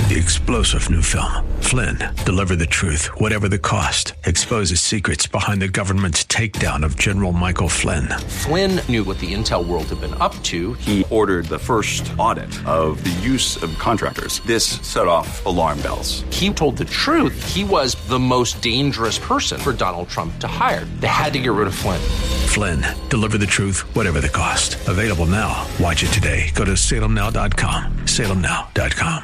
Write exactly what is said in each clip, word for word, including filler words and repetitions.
The explosive new film, Flynn, deliver the truth, whatever the cost, exposes secrets behind the government's takedown of General Michael Flynn. Flynn knew what the intel world had been up to. He ordered the first audit of the use of contractors. This set off alarm bells. He told the truth. He was the most dangerous person for Donald Trump to hire. They had to get rid of Flynn. Flynn, deliver the truth, whatever the cost. Available now. Watch it today. Go to salem now dot com. salem now dot com.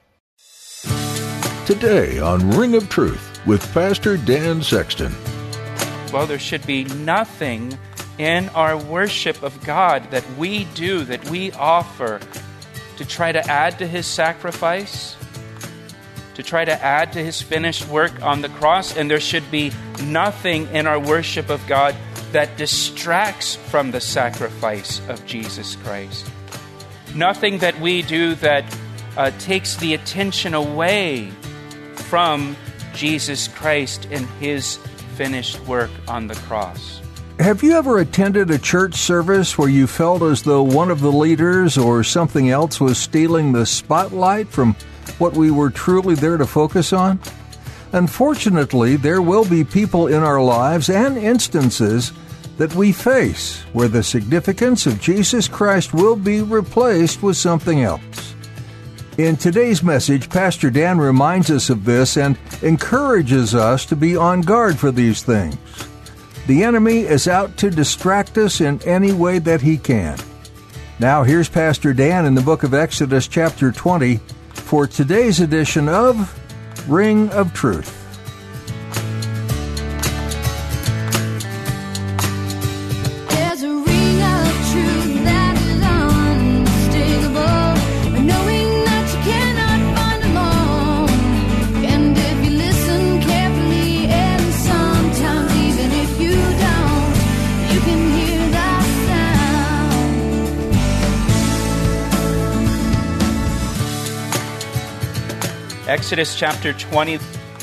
Today on Ring of Truth with Pastor Dan Sexton. Well, there should be nothing in our worship of God that we do, that we offer, to try to add to His sacrifice, to try to add to His finished work on the cross. And there should be nothing in our worship of God that distracts from the sacrifice of Jesus Christ. Nothing that we do that uh, takes the attention away from Jesus Christ and His finished work on the cross. Have you ever attended a church service where you felt as though one of the leaders or something else was stealing the spotlight from what we were truly there to focus on? Unfortunately, there will be people in our lives and instances that we face where the significance of Jesus Christ will be replaced with something else. In today's message, Pastor Dan reminds us of this and encourages us to be on guard for these things. The enemy is out to distract us in any way that he can. Now here's Pastor Dan in the book of Exodus chapter twenty for today's edition of Ring of Truth. Exodus chapter twenty.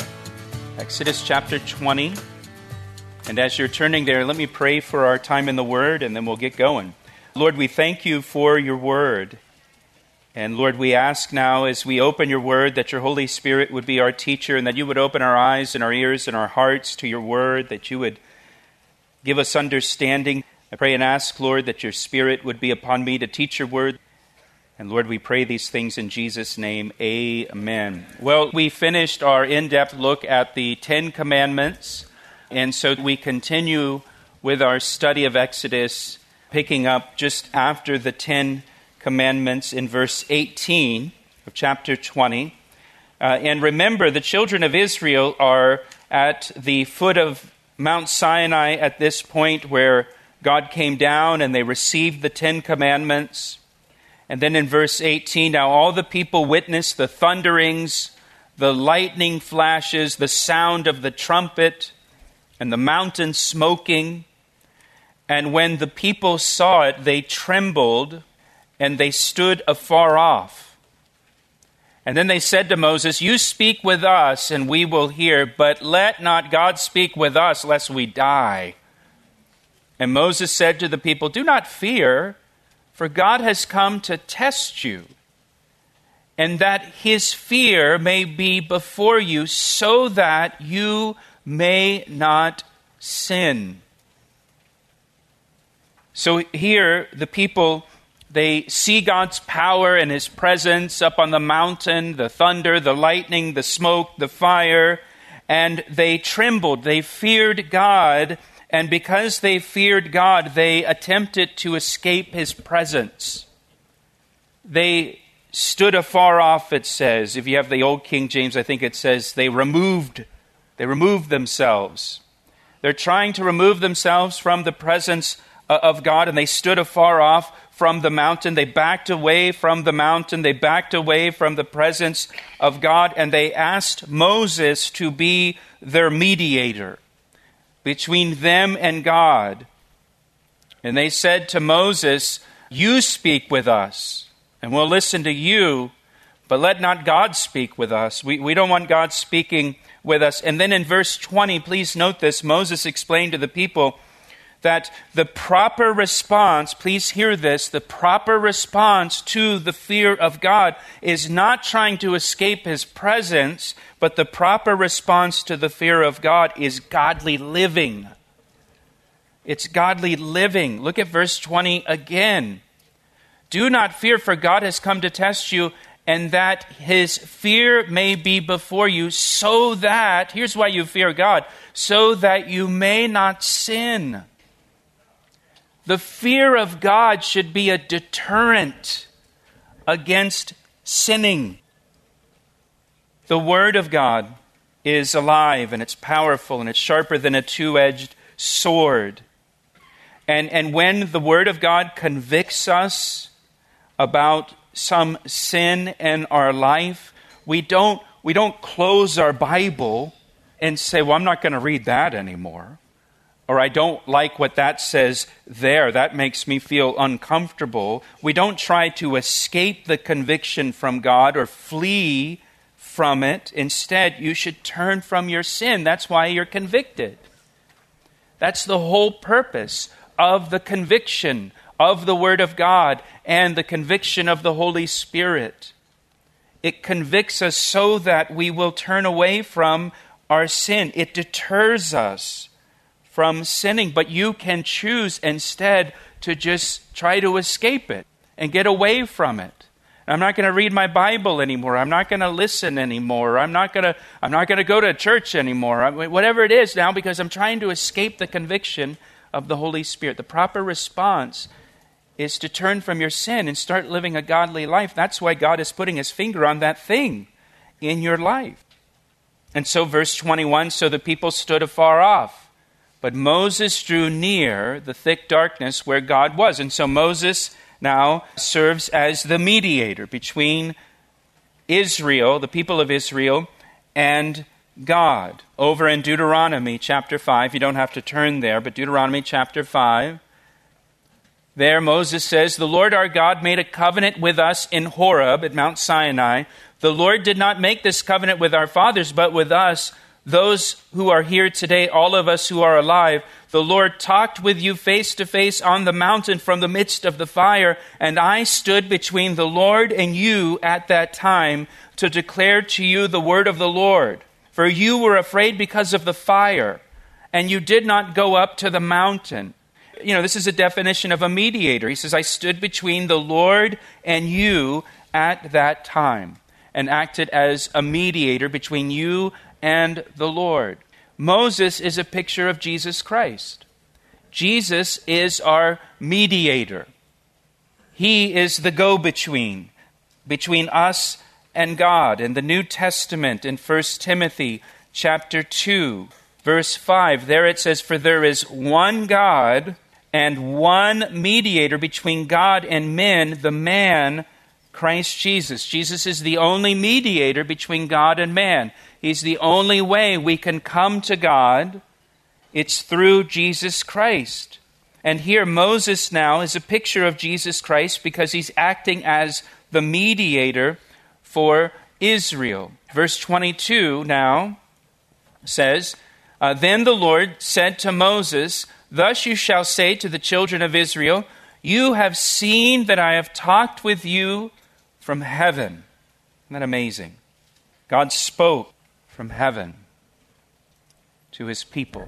Exodus chapter twenty. And as you're turning there, let me pray for our time in the Word, and then we'll get going. Lord, we thank you for your Word. And Lord, we ask now as we open your Word that your Holy Spirit would be our teacher, and that you would open our eyes and our ears and our hearts to your Word, that you would give us understanding. I pray and ask, Lord, that your Spirit would be upon me to teach your Word. And Lord, we pray these things in Jesus' name. Amen. Well, we finished our in-depth look at the Ten Commandments, and so we continue with our study of Exodus, picking up just after the Ten Commandments in verse eighteen of chapter twenty. Uh, and remember, the children of Israel are at the foot of Mount Sinai at this point where God came down and they received the Ten Commandments. And then in verse eighteen, now all the people witnessed the thunderings, the lightning flashes, the sound of the trumpet, and the mountain smoking. And when the people saw it, they trembled, and they stood afar off. And then they said to Moses, you speak with us, and we will hear, but let not God speak with us, lest we die. And Moses said to the people, do not fear, for God has come to test you, and that his fear may be before you, so that you may not sin. So here, the people, they see God's power and his presence up on the mountain, the thunder, the lightning, the smoke, the fire, and they trembled. They feared God. And because they feared God, they attempted to escape his presence. They stood afar off, it says. If you have the old King James, I think it says they removed, they removed themselves. They're trying to remove themselves from the presence of God, and they stood afar off from the mountain. They backed away from the mountain. They backed away from the presence of God, and they asked Moses to be their mediator between them and God. And they said to Moses, you speak with us, and we'll listen to you, but let not God speak with us. We, we don't want God speaking with us. And then in verse twenty, please note this, Moses explained to the people that the proper response, please hear this, the proper response to the fear of God is not trying to escape his presence, but the proper response to the fear of God is godly living. It's godly living. Look at verse twenty again. Do not fear, for God has come to test you, and that his fear may be before you, so that, here's why you fear God, so that you may not sin. The fear of God should be a deterrent against sinning. The Word of God is alive, and it's powerful, and it's sharper than a two-edged sword. And, and when the Word of God convicts us about some sin in our life, we don't, we don't close our Bible and say, well, I'm not going to read that anymore. Or I don't like what that says there. That makes me feel uncomfortable. We don't try to escape the conviction from God or flee from it. Instead, you should turn from your sin. That's why you're convicted. That's the whole purpose of the conviction of the Word of God and the conviction of the Holy Spirit. It convicts us so that we will turn away from our sin. It deters us from sinning, but you can choose instead to just try to escape it and get away from it. I'm not going to read my Bible anymore. I'm not going to listen anymore. I'm not going to I'm not going to go to church anymore. I mean, whatever it is now, because I'm trying to escape the conviction of the Holy Spirit. The proper response is to turn from your sin and start living a godly life. That's why God is putting his finger on that thing in your life. And so verse twenty-one, so the people stood afar off. But Moses drew near the thick darkness where God was. And so Moses now serves as the mediator between Israel, the people of Israel, and God. Over in Deuteronomy chapter five, you don't have to turn there, but Deuteronomy chapter five, there Moses says, the Lord our God made a covenant with us in Horeb at Mount Sinai. The Lord did not make this covenant with our fathers, but with us, those who are here today, all of us who are alive. The Lord talked with you face to face on the mountain from the midst of the fire, and I stood between the Lord and you at that time to declare to you the word of the Lord. For you were afraid because of the fire, and you did not go up to the mountain. You know, this is a definition of a mediator. He says, I stood between the Lord and you at that time, and acted as a mediator between you and the Lord. Moses is a picture of Jesus Christ. Jesus is our mediator. He is the go-between between us and God. In the New Testament, in First Timothy chapter two, verse five, there it says, for there is one God and one mediator between God and men, the man Christ Jesus. Jesus is the only mediator between God and man. He's the only way we can come to God. It's through Jesus Christ. And here Moses now is a picture of Jesus Christ because he's acting as the mediator for Israel. Verse twenty-two now says, uh, Then the Lord said to Moses, thus you shall say to the children of Israel, you have seen that I have talked with you from heaven. Isn't that amazing? God spoke from heaven to his people.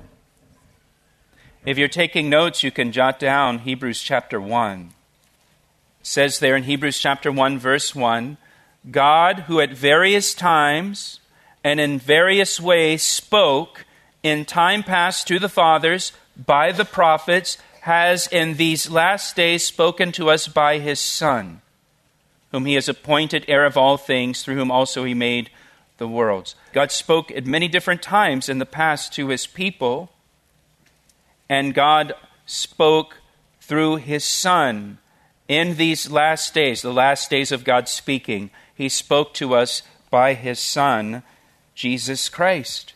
If you're taking notes, you can jot down Hebrews chapter one. It says there in Hebrews chapter one, verse one, God, who at various times and in various ways spoke in time past to the fathers by the prophets, has in these last days spoken to us by his Son, whom he has appointed heir of all things, through whom also he made the worlds. God spoke at many different times in the past to his people, and God spoke through his Son in these last days, the last days of God speaking. He spoke to us by his Son, Jesus Christ.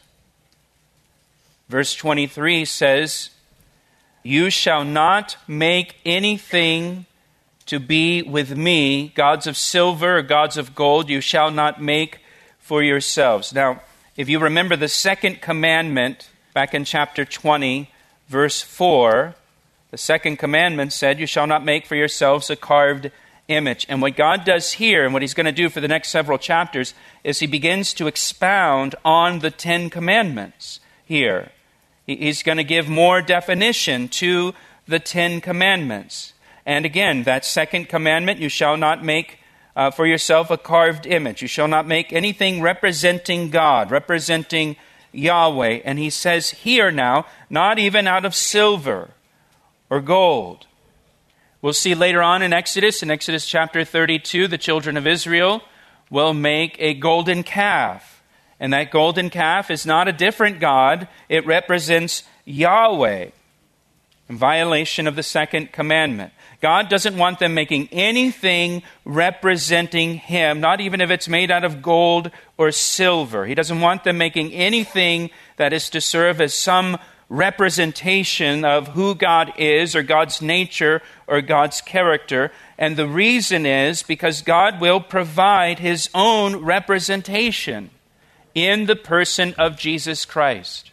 Verse twenty-three says, you shall not make anything to be with me, gods of silver or gods of gold, you shall not make for yourselves. Now, if you remember the second commandment back in chapter twenty, verse four, The second commandment said, you shall not make for yourselves a carved image. And what God does here, and what he's going to do for the next several chapters, is he begins to expound on the Ten Commandments here. He's going to give more definition to the Ten Commandments. And again, that second commandment, you shall not make uh, for yourself a carved image. You shall not make anything representing God, representing Yahweh. And he says here now, not even out of silver or gold. We'll see later on in Exodus, in Exodus chapter thirty-two, the children of Israel will make a golden calf. And that golden calf is not a different god. It represents Yahweh, in violation of the second commandment. God doesn't want them making anything representing Him, not even if it's made out of gold or silver. He doesn't want them making anything that is to serve as some representation of who God is, or God's nature, or God's character. And the reason is because God will provide His own representation in the person of Jesus Christ.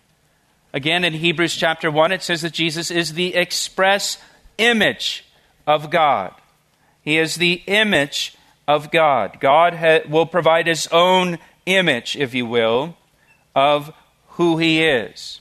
Again, in Hebrews chapter one, it says that Jesus is the express image of God. He is the image of God. God ha- will provide His own image, if you will, of who He is.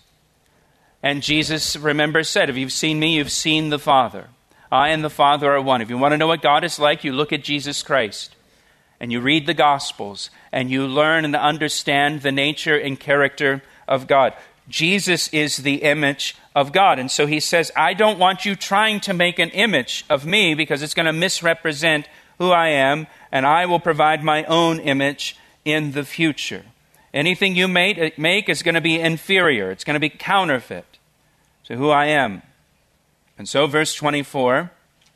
And Jesus, remember, said, if you've seen me, you've seen the Father. I and the Father are one. If you want to know what God is like, you look at Jesus Christ. And you read the Gospels. And you learn and understand the nature and character of God. Jesus is the image of God. And so He says, I don't want you trying to make an image of me, because it's going to misrepresent who I am. And I will provide my own image in the future. Anything you make, make is going to be inferior. It's going to be counterfeit to who I am. And so verse twenty-four,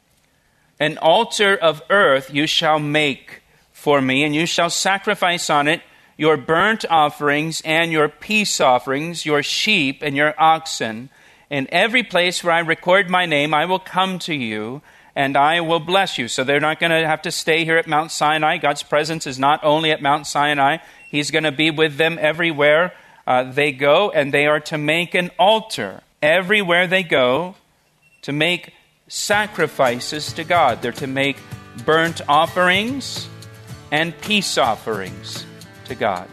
an altar of earth you shall make for me, and you shall sacrifice on it your burnt offerings and your peace offerings, your sheep and your oxen. In every place where I record my name, I will come to you, and I will bless you. So they're not going to have to stay here at Mount Sinai. God's presence is not only at Mount Sinai. He's going to be with them everywhere uh, they go, and they are to make an altar everywhere they go to make sacrifices to God. They're to make burnt offerings and peace offerings to God.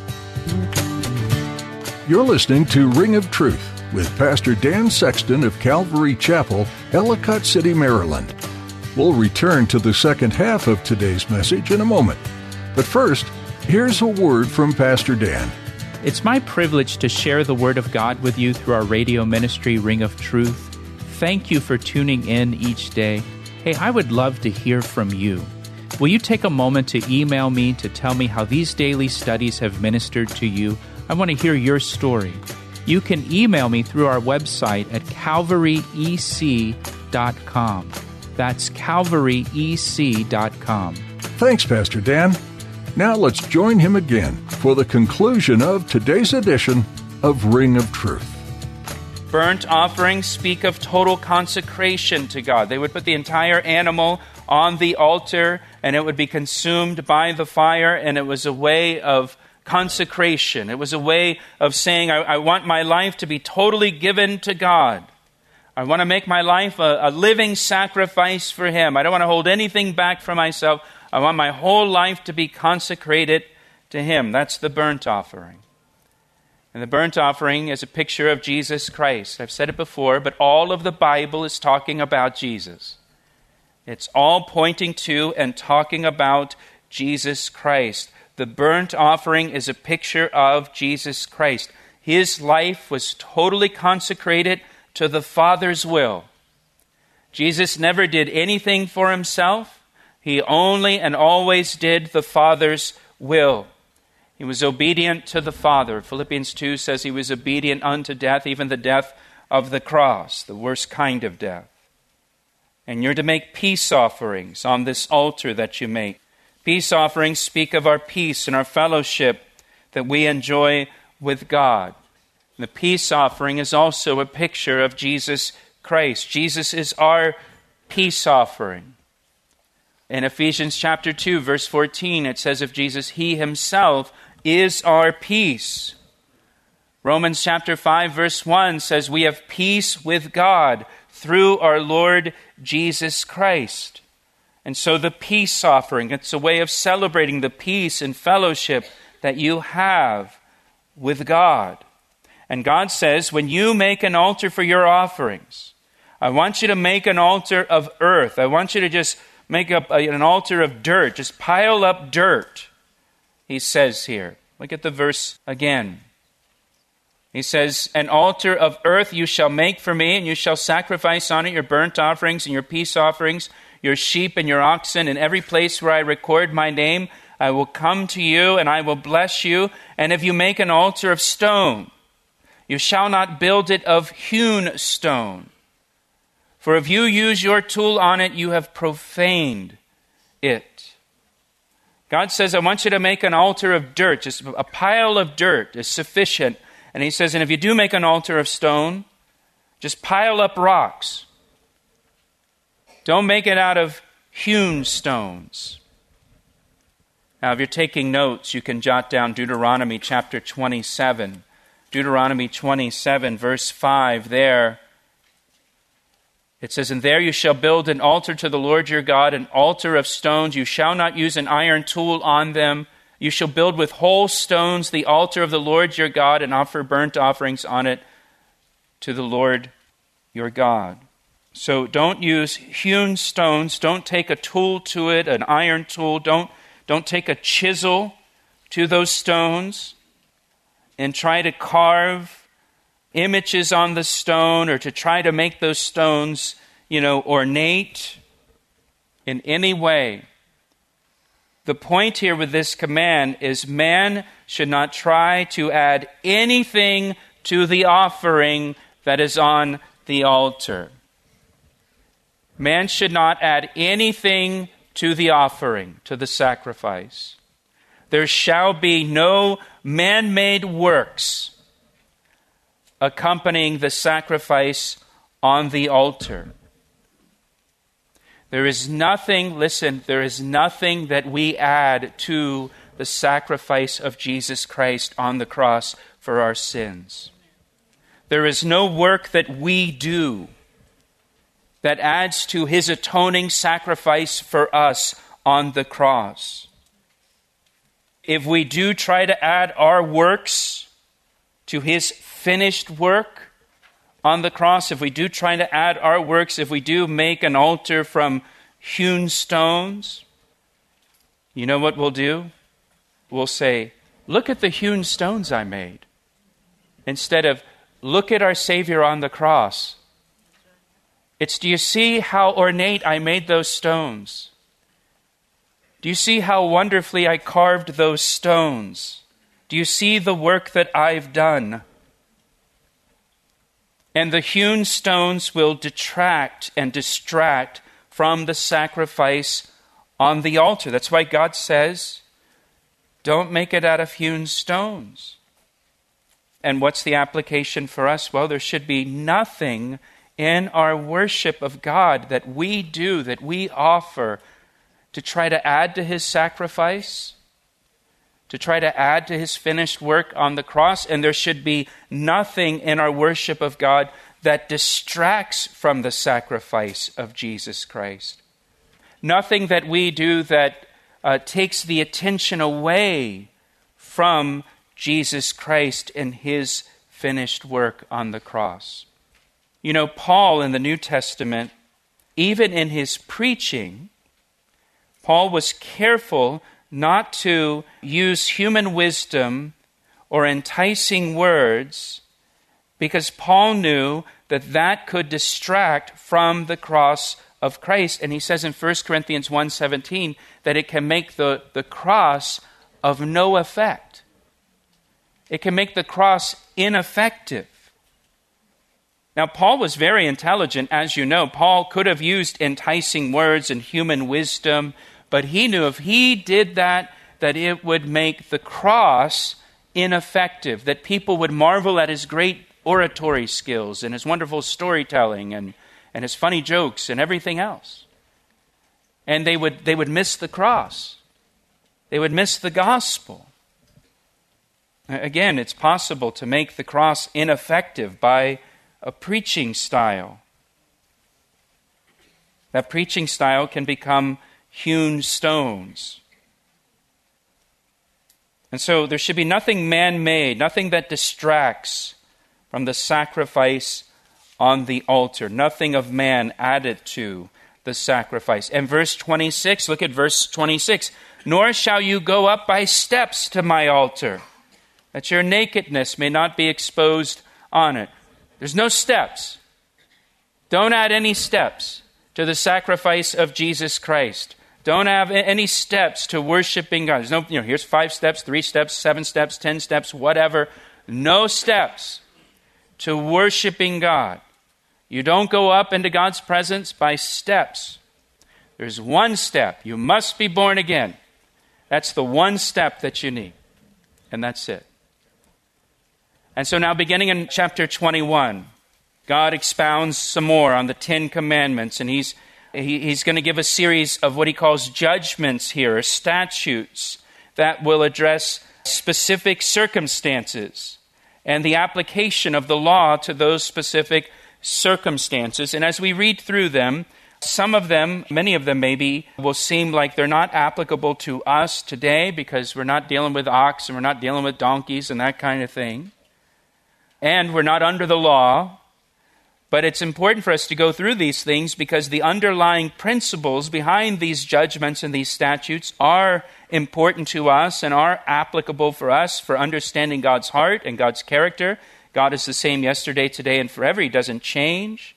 You're listening to Ring of Truth with Pastor Dan Sexton of Calvary Chapel, Ellicott City, Maryland. We'll return to the second half of today's message in a moment. But first, here's a word from Pastor Dan. It's my privilege to share the Word of God with you through our radio ministry, Ring of Truth. Thank you for tuning in each day. Hey, I would love to hear from you. Will you take a moment to email me to tell me how these daily studies have ministered to you? I want to hear your story. You can email me through our website at calvary e c dot com. That's calvary e c dot com. Thanks, Pastor Dan. Now let's join him again for the conclusion of today's edition of Ring of Truth. Burnt offerings speak of total consecration to God. They would put the entire animal on the altar, and it would be consumed by the fire, and it was a way of consecration. It was a way of saying, I, I want my life to be totally given to God. I want to make my life a, a living sacrifice for Him. I don't want to hold anything back from myself. I want my whole life to be consecrated to Him. That's the burnt offering. And the burnt offering is a picture of Jesus Christ. I've said it before, but all of the Bible is talking about Jesus. It's all pointing to and talking about Jesus Christ. The burnt offering is a picture of Jesus Christ. His life was totally consecrated to the Father's will. Jesus never did anything for Himself. He only and always did the Father's will. He was obedient to the Father. Philippians two says He was obedient unto death, even the death of the cross, the worst kind of death. And you're to make peace offerings on this altar that you make. Peace offerings speak of our peace and our fellowship that we enjoy with God. The peace offering is also a picture of Jesus Christ. Jesus is our peace offering. In Ephesians chapter two, verse fourteen, it says of Jesus, He Himself is our peace. Romans chapter five, verse one says, we have peace with God through our Lord Jesus Christ. And so the peace offering, it's a way of celebrating the peace and fellowship that you have with God. And God says, when you make an altar for your offerings, I want you to make an altar of earth. I want you to just make up an altar of dirt. Just pile up dirt, he says here. Look at the verse again. He says, an altar of earth you shall make for me, and you shall sacrifice on it your burnt offerings and your peace offerings, your sheep and your oxen. In every place where I record my name, I will come to you and I will bless you. And if you make an altar of stone, you shall not build it of hewn stone. For if you use your tool on it, you have profaned it. God says, I want you to make an altar of dirt. Just a pile of dirt is sufficient. And he says, and if you do make an altar of stone, just pile up rocks. Don't make it out of hewn stones. Now, if you're taking notes, you can jot down Deuteronomy chapter twenty-seven. Deuteronomy twenty-seven, verse five there. It says, and there you shall build an altar to the Lord your God, an altar of stones. You shall not use an iron tool on them. You shall build with whole stones the altar of the Lord your God and offer burnt offerings on it to the Lord your God. So don't use hewn stones. Don't take a tool to it, an iron tool. Don't, don't take a chisel to those stones and try to carve images on the stone or to try to make those stones, you know, ornate in any way. The point here with this command is man should not try to add anything to the offering that is on the altar. Man should not add anything to the offering, to the sacrifice. There shall be no man-made works accompanying the sacrifice on the altar. There is nothing, listen, there is nothing that we add to the sacrifice of Jesus Christ on the cross for our sins. There is no work that we do that adds to his atoning sacrifice for us on the cross. If we do try to add our works to his finished work on the cross, if we do try to add our works, if we do make an altar from hewn stones, you know what we'll do? We'll say, look at the hewn stones I made. Instead of, look at our Savior on the cross. It's, do you see how ornate I made those stones? Do you see how wonderfully I carved those stones? Do you see the work that I've done? And the hewn stones will detract and distract from the sacrifice on the altar. That's why God says, don't make it out of hewn stones. And what's the application for us? Well, there should be nothing in our worship of God that we do, that we offer to try to add to his sacrifice, to try to add to his finished work on the cross. And there should be nothing in our worship of God that distracts from the sacrifice of Jesus Christ. Nothing that we do that uh, takes the attention away from Jesus Christ and his finished work on the cross. You know, Paul in the New Testament, even in his preaching, Paul was careful not to use human wisdom or enticing words, because Paul knew that that could distract from the cross of Christ. And he says in First Corinthians one seventeen that it can make the, the cross of no effect. It can make the cross ineffective. Now, Paul was very intelligent, as you know. Paul could have used enticing words and human wisdom, but he knew if he did that, that it would make the cross ineffective, that people would marvel at his great oratory skills and his wonderful storytelling and, and his funny jokes and everything else. And they would, they would miss the cross. They would miss the gospel. Again, it's possible to make the cross ineffective by a preaching style. That preaching style can become hewn stones. And so there should be nothing man-made, nothing that distracts from the sacrifice on the altar, nothing of man added to the sacrifice. And verse twenty-six, look at verse twenty-six. Nor shall you go up by steps to my altar, that your nakedness may not be exposed on it. There's no steps. Don't add any steps to the sacrifice of Jesus Christ. Don't have any steps to worshiping God. There's no, you know, here's five steps, three steps, seven steps, ten steps, whatever. No steps to worshiping God. You don't go up into God's presence by steps. There's one step. You must be born again. That's the one step that you need. And that's it. And so now beginning in chapter twenty-one, God expounds some more on the Ten Commandments, and he's he, he's going to give a series of what he calls judgments here, or statutes, that will address specific circumstances and the application of the law to those specific circumstances. And as we read through them, some of them, many of them maybe, will seem like they're not applicable to us today because we're not dealing with ox and we're not dealing with donkeys and that kind of thing. And we're not under the law. But it's important for us to go through these things because the underlying principles behind these judgments and these statutes are important to us and are applicable for us for understanding God's heart and God's character. God is the same yesterday, today, and forever. He doesn't change.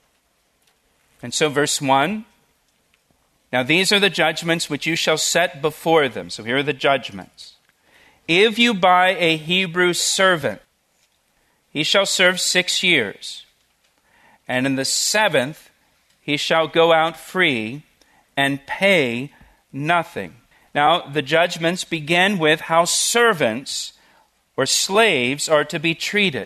And so verse one, now these are the judgments which you shall set before them. So here are the judgments. If you buy a Hebrew servant, he shall serve six years. And in the seventh, he shall go out free and pay nothing. Now, the judgments begin with how servants or slaves are to be treated.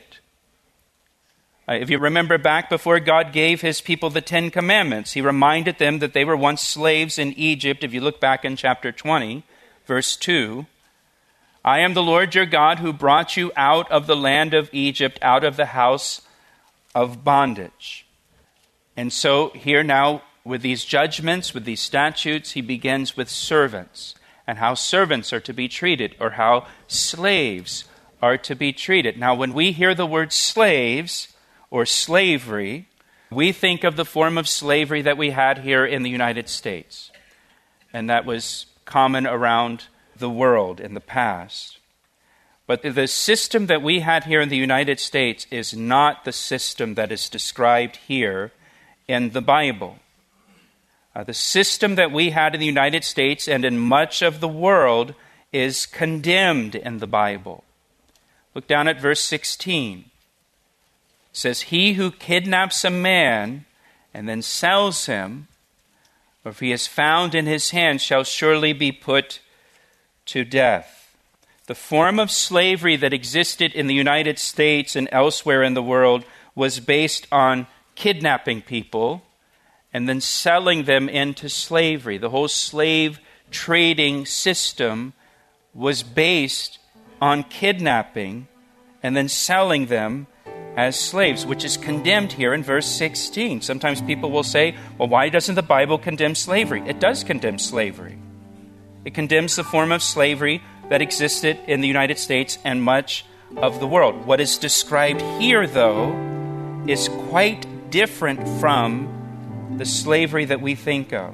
Uh, if you remember back before God gave his people the Ten Commandments, he reminded them that they were once slaves in Egypt. If you look back in chapter twenty, verse two, I am the Lord your God who brought you out of the land of Egypt, out of the house of bondage. And so here now, with these judgments, with these statutes, he begins with servants and how servants are to be treated, or how slaves are to be treated. Now, when we hear the word slaves or slavery, we think of the form of slavery that we had here in the United States, and that was common around the world in the past. But the system that we had here in the United States is not the system that is described here in the Bible. Uh, the system that we had in the United States and in much of the world is condemned in the Bible. Look down at verse sixteen. It says, he who kidnaps a man and then sells him, or if he is found in his hand, shall surely be put to death. The form of slavery that existed in the United States and elsewhere in the world was based on kidnapping people and then selling them into slavery. The whole slave trading system was based on kidnapping and then selling them as slaves, which is condemned here in verse sixteen. Sometimes people will say, well, why doesn't the Bible condemn slavery? It does condemn slavery. It condemns the form of slavery that existed in the United States and much of the world. What is described here, though, is quite different from the slavery that we think of.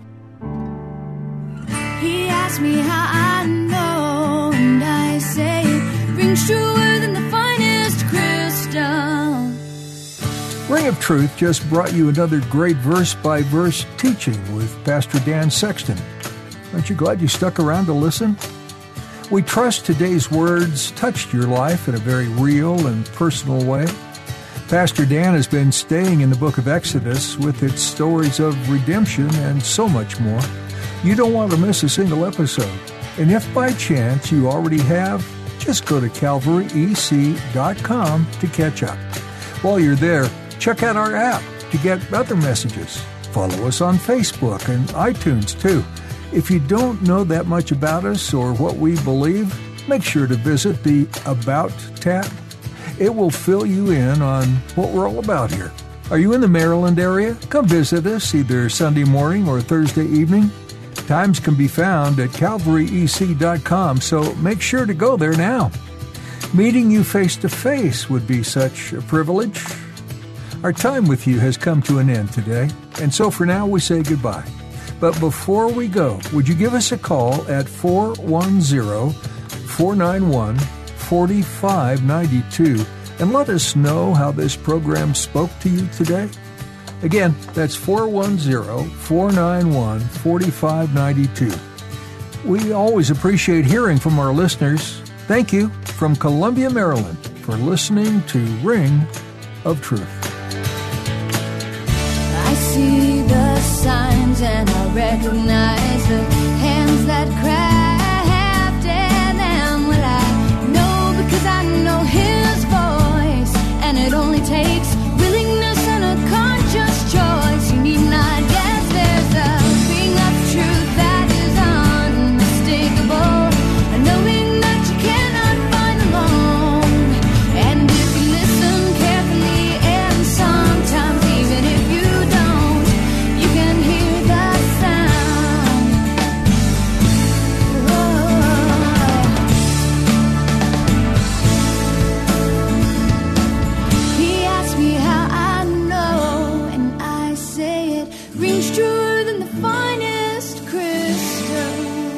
He asked me how I know, and I say it rings truer than the finest crystal. Ring of Truth just brought you another great verse-by-verse teaching with Pastor Dan Sexton. Aren't you glad you stuck around to listen? We trust today's words touched your life in a very real and personal way. Pastor Dan has been staying in the book of Exodus with its stories of redemption and so much more. You don't want to miss a single episode. And if by chance you already have, just go to calvary e c dot com to catch up. While you're there, check out our app to get other messages. Follow us on Facebook and iTunes too. If you don't know that much about us or what we believe, make sure to visit the About tab. It will fill you in on what we're all about here. Are you in the Maryland area? Come visit us either Sunday morning or Thursday evening. Times can be found at calvary e c dot com, so make sure to go there now. Meeting you face-to-face would be such a privilege. Our time with you has come to an end today, and so for now we say goodbye. But before we go, would you give us a call at four one zero, four nine one, four five nine two and let us know how this program spoke to you today? Again, that's four one zero, four nine one, four five nine two. We always appreciate hearing from our listeners. Thank you from Columbia, Maryland, for listening to Ring of Truth. I see the signs and I recognize the hands that crafted them. Well, I know because I know His voice, and it only takes willingness and a conscious choice. You need not guess, there's a ring of truth that is unmistakable, knowing that you cannot find alone. And if you listen carefully, and sometimes even if you don't, you can hear the sound. Oh. He asked me how I know, and I say it rings truer than the finest crystal.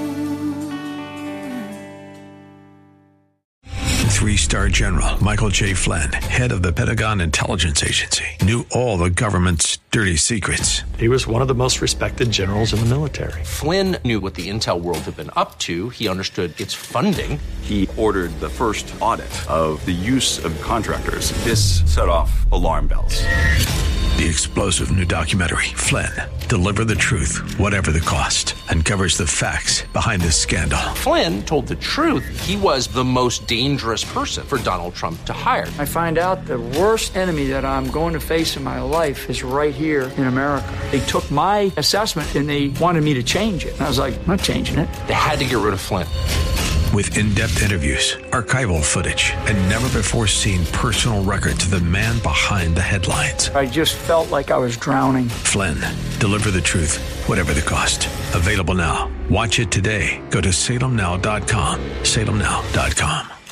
Three-star General Michael J. Flynn, head of the Pentagon Intelligence Agency, knew all the government's dirty secrets. He was one of the most respected generals in the military. Flynn knew what the intel world had been up to. He understood its funding. He ordered the first audit of the use of contractors. This set off alarm bells. The explosive new documentary, Flynn, Deliver the Truth, Whatever the Cost, uncovers the facts behind this scandal. Flynn told the truth. He was the most dangerous person for Donald Trump to hire. I find out the worst enemy that I'm going to face in my life is right here in America. They took my assessment and they wanted me to change it. And I was like, I'm not changing it. They had to get rid of Flynn. With in-depth interviews, archival footage, and never-before-seen personal records of the man behind the headlines. I just felt like I was drowning. Flynn, Deliver the Truth, Whatever the Cost. Available now. Watch it today. Go to salem now dot com. salem now dot com.